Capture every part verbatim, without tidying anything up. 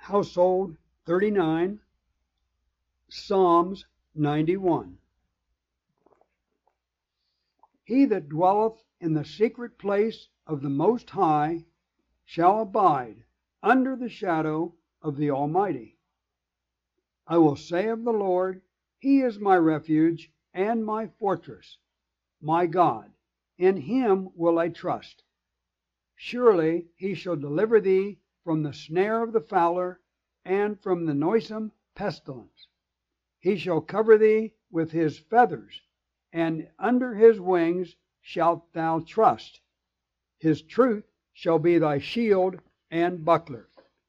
Household thirty-nine, Psalms ninety-one. He that dwelleth in the secret place of the Most High shall abide under the shadow of the Almighty. I will say of the Lord, He is my refuge and my fortress, my God, in Him will I trust. Surely He shall deliver thee from the snare of the fowler and from the noisome pestilence. He shall cover thee with His feathers, and under His wings shalt thou trust. His truth shall be thy shield and buckler.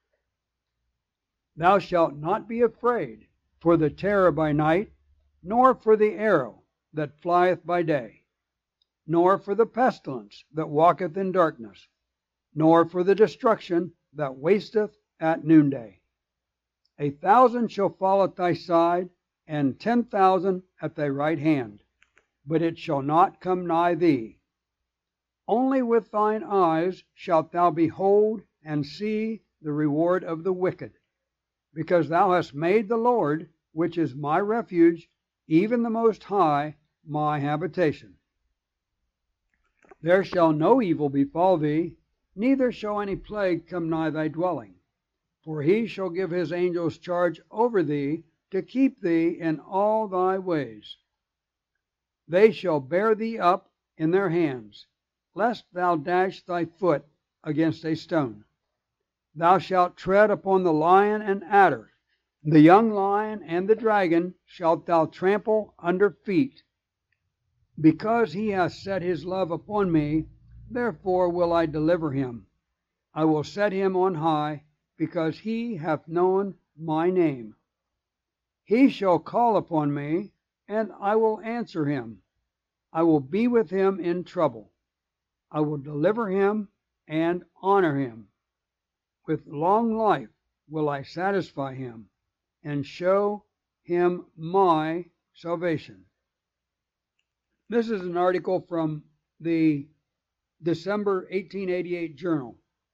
Thou shalt not be afraid for the terror by night, nor for the arrow that flieth by day, nor for the pestilence that walketh in darkness, nor for the destruction that wasteth at noonday. A thousand shall fall at thy side, and ten thousand at thy right hand, but it shall not come nigh thee. Only with thine eyes shalt thou behold and see the reward of the wicked, because thou hast made the Lord, which is my refuge, even the Most High, my habitation. There shall no evil befall thee, neither shall any plague come nigh thy dwelling. For He shall give His angels charge over thee, to keep thee in all thy ways. They shall bear thee up in their hands, lest thou dash thy foot against a stone. Thou shalt tread upon the lion and adder, the young lion and the dragon shalt thou trample under feet. Because he hath set his love upon me, therefore will I deliver him. I will set him on high, because he hath known my name. He shall call upon me, and I will answer him. I will be with him in trouble. I will deliver him and honor him. With long life will I satisfy him, and show him my salvation. This is an article from the December eighteen eighty-eight Journal.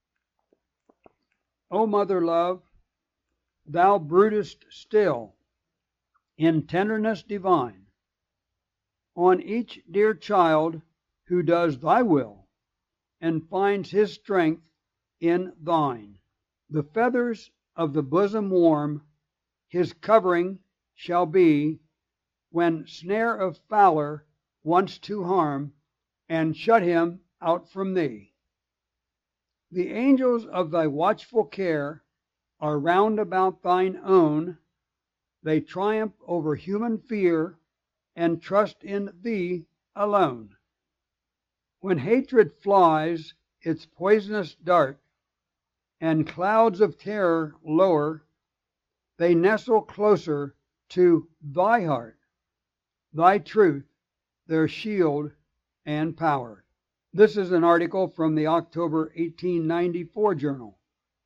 O mother love, thou broodest still in tenderness divine on each dear child who does thy will and finds his strength in thine. The feathers of the bosom warm his covering shall be, when snare of fowler wants to harm and shut him out from thee. The angels of thy watchful care are round about thine own. They triumph over human fear and trust in thee alone. When hatred flies its poisonous dart, and clouds of terror lower, they nestle closer to thy heart, thy truth, their shield and power. This is an article from the October eighteen ninety-four Journal.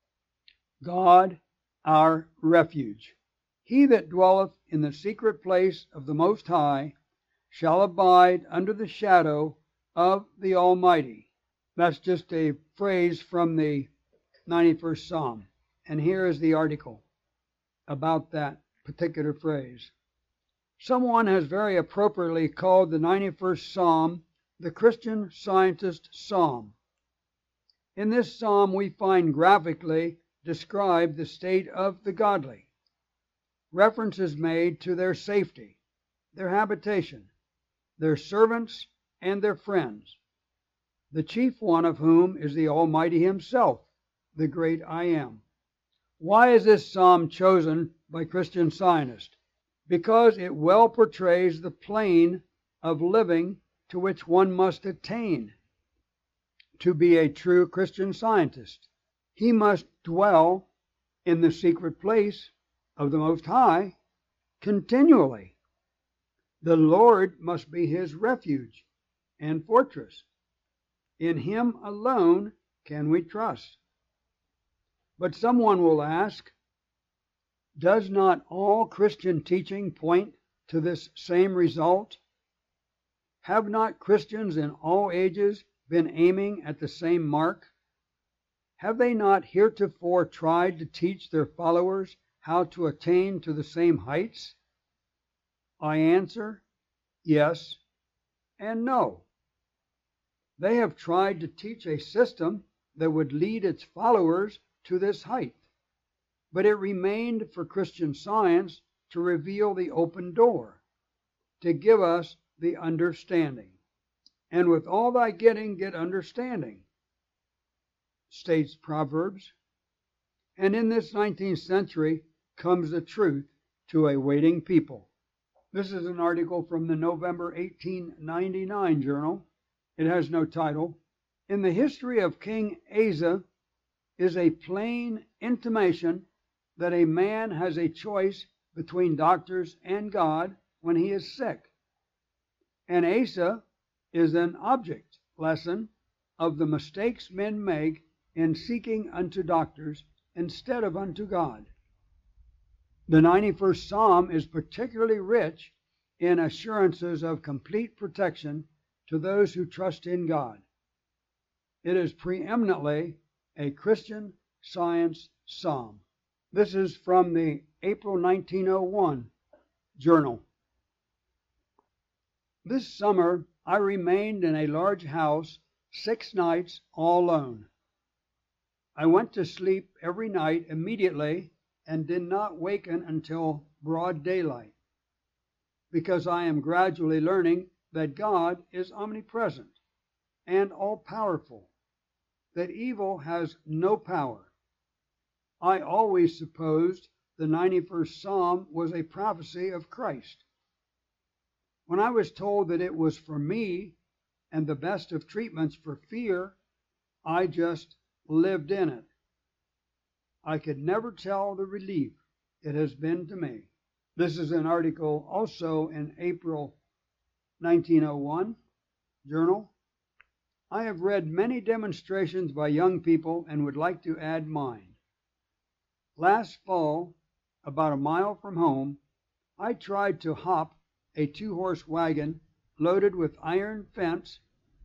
God, our refuge. He that dwelleth in the secret place of the Most High shall abide under the shadow of the Almighty. That's just a phrase from the ninety-first Psalm. And here is the article about that particular phrase. Someone has very appropriately called the ninety-first Psalm the Christian Scientist Psalm. In this psalm we find graphically described the state of the godly. Reference is made to their safety, their habitation, their servants, and their friends, the chief one of whom is the Almighty Himself, the great I Am. Why is this psalm chosen by Christian Scientists? Because it well portrays the plane of living to which one must attain to be a true Christian Scientist. He must dwell in the secret place of the Most High continually. The Lord must be his refuge and fortress. In Him alone can we trust. But someone will ask, does not all Christian teaching point to this same result? Have not Christians in all ages been aiming at the same mark? Have they not heretofore tried to teach their followers how to attain to the same heights? I answer, yes and no. They have tried to teach a system that would lead its followers to this height, but it remained for Christian Science to reveal the open door, to give us the understanding. And with all thy getting, get understanding, states Proverbs. And in this nineteenth century comes the truth to a waiting people. This is an article from the November eighteen ninety-nine journal. It has no title. In the history of King Asa is a plain intimation that a man has a choice between doctors and God when he is sick. And Asa is an object lesson of the mistakes men make in seeking unto doctors instead of unto God. The ninety-first Psalm is particularly rich in assurances of complete protection to those who trust in God. It is preeminently a Christian Science psalm. This is from the April nineteen oh one journal. This summer I remained in a large house six nights all alone. I went to sleep every night immediately and did not waken until broad daylight, because I am gradually learning that God is omnipresent and all-powerful, that evil has no power. I always supposed the ninety-first Psalm was a prophecy of Christ. When I was told that it was for me and the best of treatments for fear, I just lived in it. I could never tell the relief it has been to me. This is an article also in April nineteen oh one journal. I have read many demonstrations by young people and would like to add mine. Last fall, about a mile from home, I tried to hop a two-horse wagon loaded with iron fence.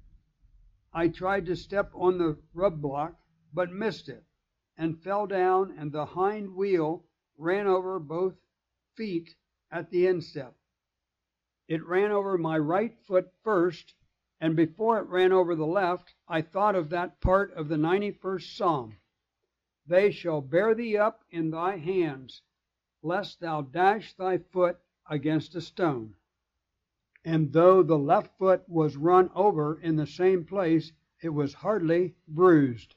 I tried to step on the rub block, but missed it, and fell down, and the hind wheel ran over both feet at the instep. It ran over my right foot first, and before it ran over the left, I thought of that part of the ninety-first Psalm. They shall bear thee up in thy hands, lest thou dash thy foot against a stone. And though the left foot was run over in the same place, it was hardly bruised.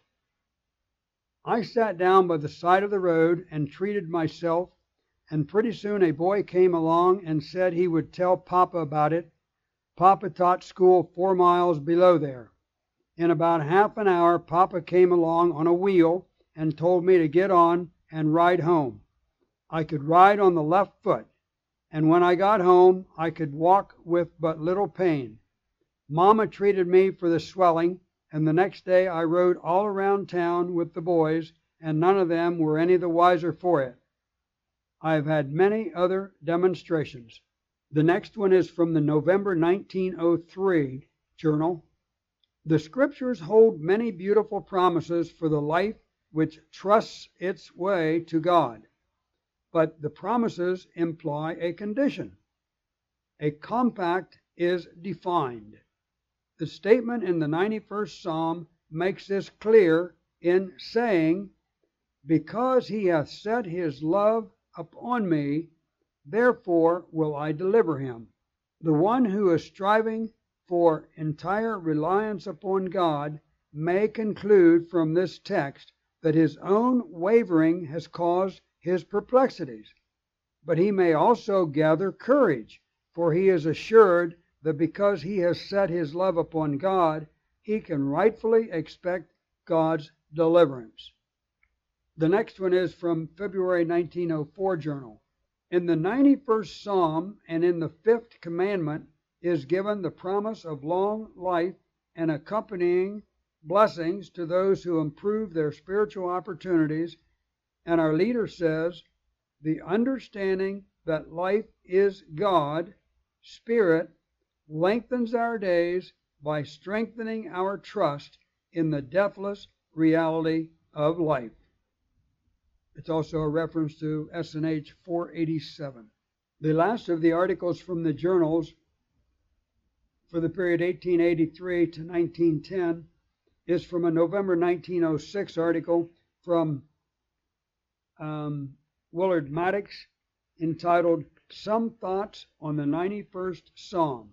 I sat down by the side of the road and treated myself, and pretty soon a boy came along and said he would tell Papa about it. Papa taught school four miles below there. In about half an hour, Papa came along on a wheel and told me to get on and ride home. I could ride on the left foot, and when I got home, I could walk with but little pain. Mama treated me for the swelling, and the next day I rode all around town with the boys, and none of them were any the wiser for it. I have had many other demonstrations. The next one is from the November nineteen oh three journal. The Scriptures hold many beautiful promises for the life which trusts its way to God, but the promises imply a condition. A compact is defined. The statement in the ninety-first Psalm makes this clear in saying, "Because he hath set his love upon me, therefore will I deliver him." The one who is striving for entire reliance upon God may conclude from this text that his own wavering has caused his perplexities, but he may also gather courage, for he is assured that because he has set his love upon God, he can rightfully expect God's deliverance. The next one is from February nineteen oh four journal. In the ninety-first Psalm and in the fifth commandment is given the promise of long life and accompanying blessings to those who improve their spiritual opportunities, and our leader says, "The understanding that life is God, Spirit, lengthens our days by strengthening our trust in the deathless reality of life. It's also a reference to S and H four eighty-seven. The last of the articles from the journals for the period eighteen eighty-three to nineteen ten is from a November nineteen oh six article from um, Willard Maddox entitled Some Thoughts on the ninety-first Psalm.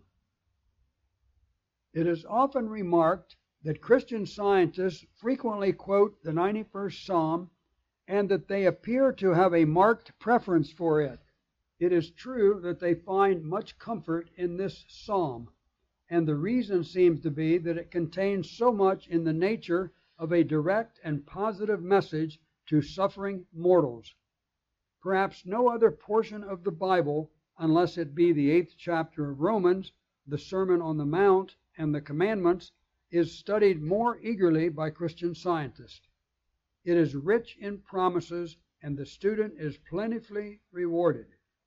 It is often remarked that Christian scientists frequently quote the ninety-first Psalm and that they appear to have a marked preference for it. It is true that they find much comfort in this psalm, and the reason seems to be that it contains so much in the nature of a direct and positive message to suffering mortals. Perhaps no other portion of the Bible, unless it be the eighth chapter of Romans, the Sermon on the Mount, and the Commandments, is studied more eagerly by Christian scientists. It is rich in promises, and the student is plentifully rewarded.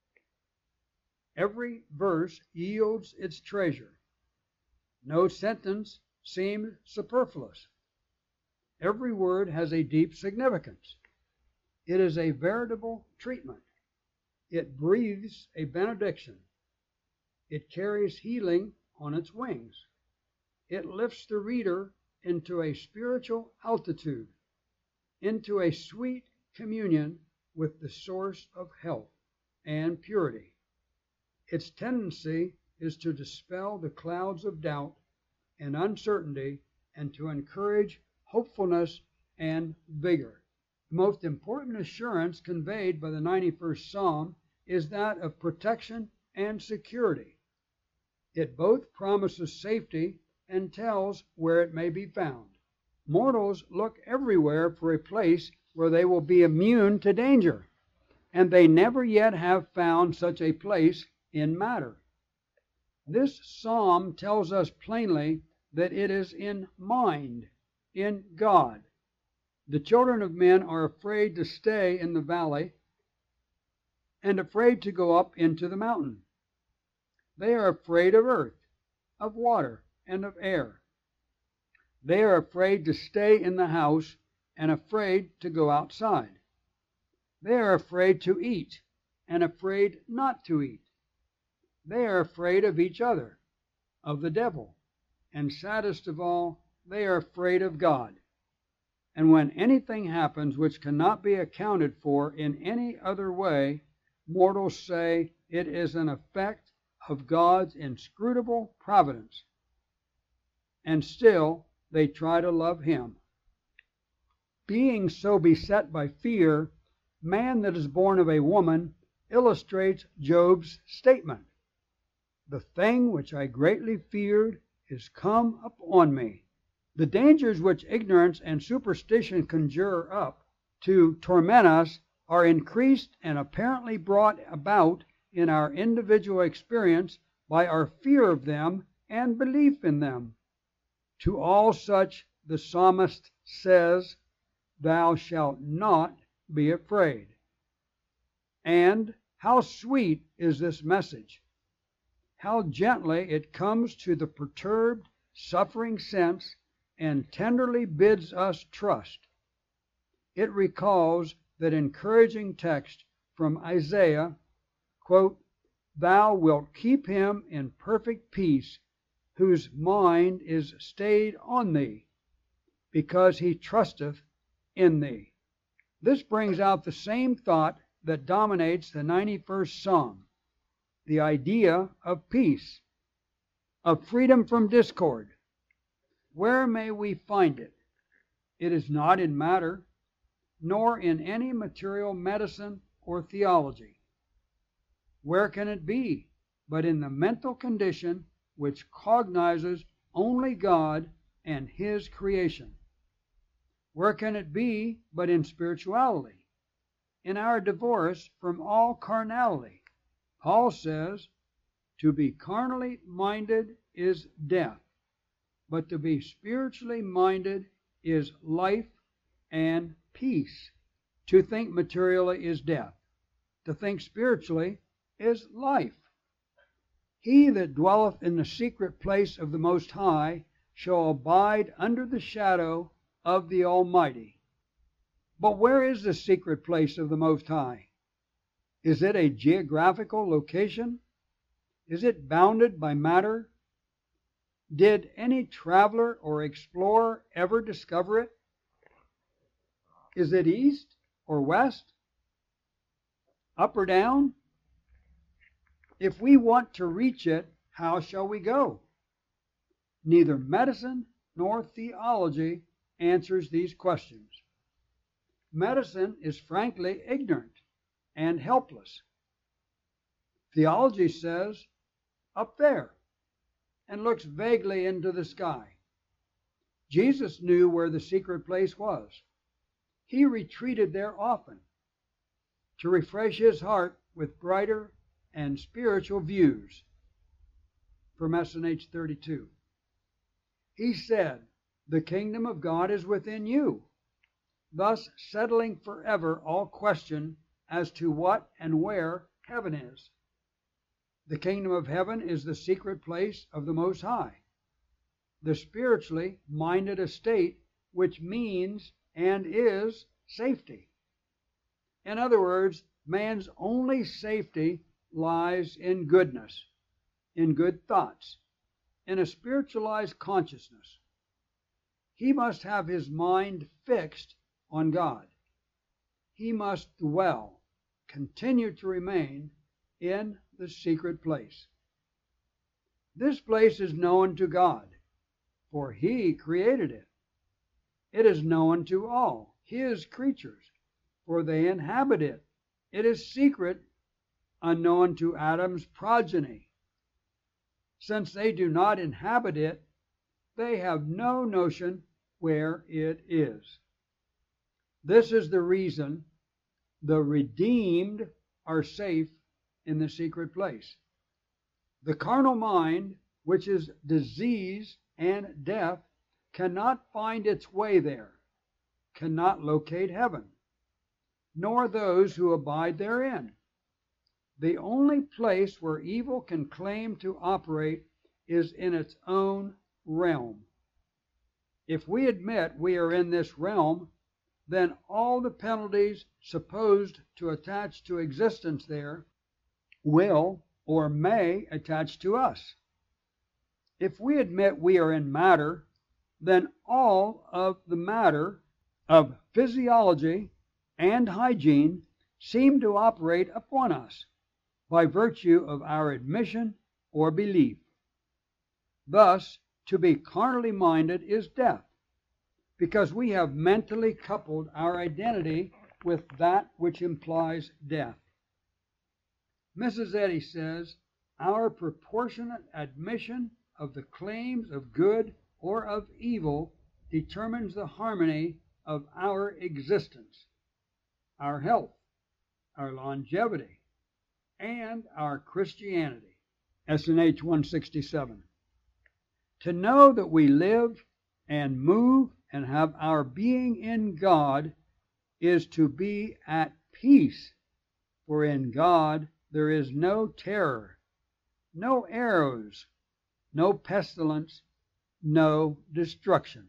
Every verse yields its treasure. No sentence seems superfluous. Every word has a deep significance. It is a veritable treatment. It breathes a benediction. It carries healing on its wings. It lifts the reader into a spiritual altitude, into a sweet communion with the source of health and purity. Its tendency is to dispel the clouds of doubt and uncertainty and to encourage hopefulness and vigor. The most important assurance conveyed by the ninety-first Psalm is that of protection and security. It both promises safety and tells where it may be found. Mortals look everywhere for a place where they will be immune to danger, and they never yet have found such a place in matter. This psalm tells us plainly that it is in mind, in God. The children of men are afraid to stay in the valley and afraid to go up into the mountain. They are afraid of earth, of water, and of air. They are afraid to stay in the house and afraid to go outside. They are afraid to eat and afraid not to eat. They are afraid of each other, of the devil, and saddest of all, they are afraid of God. And when anything happens which cannot be accounted for in any other way, mortals say it is an effect of God's inscrutable providence. And still they try to love Him. Being so beset by fear, man that is born of a woman illustrates Job's statement. The thing which I greatly feared is come upon me. The dangers which ignorance and superstition conjure up to torment us are increased and apparently brought about in our individual experience by our fear of them and belief in them. To all such the psalmist says, "Thou shalt not be afraid." And how sweet is this message! How gently it comes to the perturbed, suffering sense and tenderly bids us trust. It recalls that encouraging text from Isaiah, quote, "Thou wilt keep him in perfect peace, whose mind is stayed on thee, because he trusteth in thee." This brings out the same thought that dominates the ninety-first Psalm, the idea of peace, of freedom from discord. Where may we find it? It is not in matter, nor in any material medicine or theology. Where can it be but in the mental condition which cognizes only God and His creation? Where can it be but in spirituality, in our divorce from all carnality? Paul says, "To be carnally minded is death, but to be spiritually minded is life and peace." To think materially is death. To think spiritually is life. "He that dwelleth in the secret place of the Most High shall abide under the shadow of the Almighty." But where is the secret place of the Most High? Is it a geographical location? Is it bounded by matter? Did any traveler or explorer ever discover it? Is it east or west? Up or down? If we want to reach it, how shall we go? Neither medicine nor theology answers these questions. Medicine is frankly ignorant and helpless. Theology says, up there, and looks vaguely into the sky. Jesus knew where the secret place was. He retreated there often to refresh his heart with brighter and spiritual views. From S N H thirty-two. He said, the kingdom of God is within you, thus settling forever all question as to what and where heaven is. The kingdom of heaven is the secret place of the Most High, the spiritually minded estate which means and is safety. In other words, man's only safety lies in goodness, in good thoughts, in a spiritualized consciousness. He must have his mind fixed on God. He must dwell, continue to remain in the secret place. This place is known to God, for He created it. It is known to all His creatures, for they inhabit it. It is secret, unknown to Adam's progeny. Since they do not inhabit it, they have no notion where it is. This is the reason the redeemed are safe in the secret place. The carnal mind, which is disease and death, cannot find its way there, cannot locate heaven, nor those who abide therein. The only place where evil can claim to operate is in its own realm. If we admit we are in this realm, then all the penalties supposed to attach to existence there will or may attach to us. If we admit we are in matter, then all of the matter of physiology and hygiene seem to operate upon us by virtue of our admission or belief. Thus, to be carnally minded is death, because we have mentally coupled our identity with that which implies death. Missus Eddy says, our proportionate admission of the claims of good or of evil determines the harmony of our existence, our health, our longevity, and our Christianity. S N H one sixty-seven. To know that we live and move and have our being in God is to be at peace, for in God there is no terror, no arrows, no pestilence, no destruction.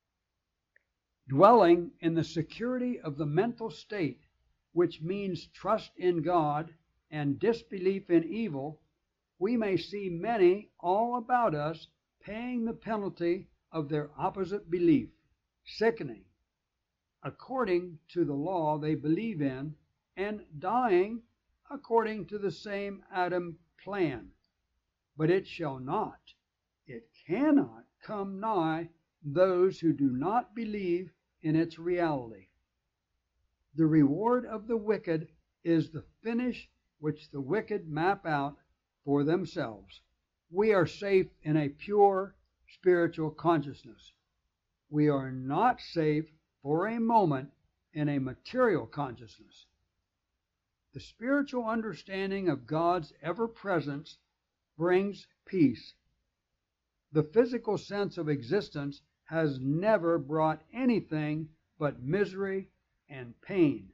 Dwelling in the security of the mental state, which means trust in God and disbelief in evil, we may see many all about us paying the penalty of their opposite belief, sickening, according to the law they believe in, and dying according to the same Adam plan. But it shall not, it cannot come nigh those who do not believe in its reality. The reward of the wicked is the finish which the wicked map out for themselves. We are safe in a pure spiritual consciousness. We are not safe for a moment in a material consciousness. The spiritual understanding of God's ever-presence brings peace. The physical sense of existence has never brought anything but misery and pain,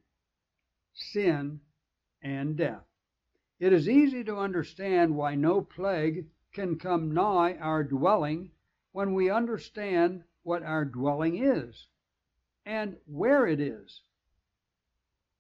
sin and death. It is easy to understand why no plague can come nigh our dwelling when we understand what our dwelling is and where it is.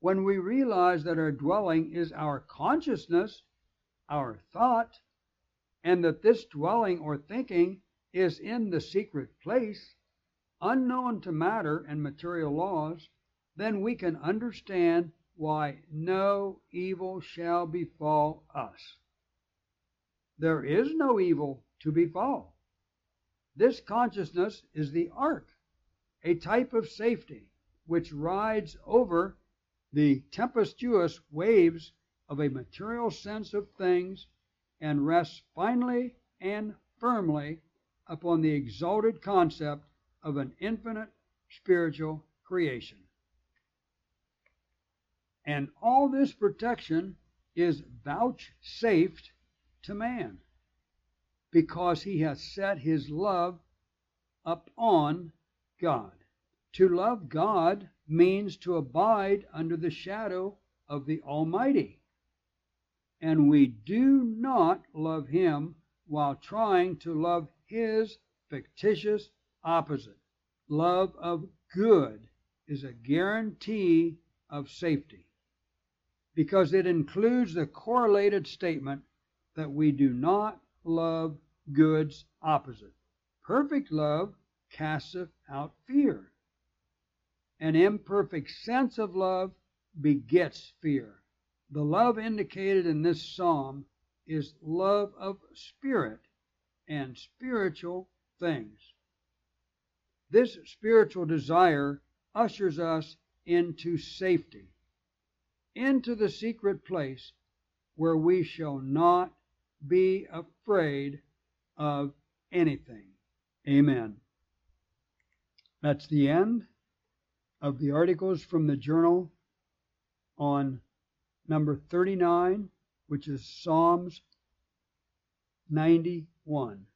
when we realize that our dwelling is our consciousness, our thought, and that this dwelling or thinking is in the secret place, unknown to matter and material laws, then we can understand why no evil shall befall us. There is no evil to befall. This consciousness is the ark, a type of safety which rides over the tempestuous waves of a material sense of things and rests finally and firmly upon the exalted concept of an infinite spiritual creation. And all this protection is vouchsafed to man, because he has set his love upon God. To love God means to abide under the shadow of the Almighty. And we do not love him while trying to love his fictitious opposite. Love of good is a guarantee of safety, because it includes the correlated statement that we do not love good's opposite. Perfect love casteth out fear. An imperfect sense of love begets fear. The love indicated in this psalm is love of spirit and spiritual things. This spiritual desire ushers us into safety, into the secret place where we shall not be afraid of anything. Amen. That's the end of the articles from the journal on number thirty-nine, which is Psalms ninety-one.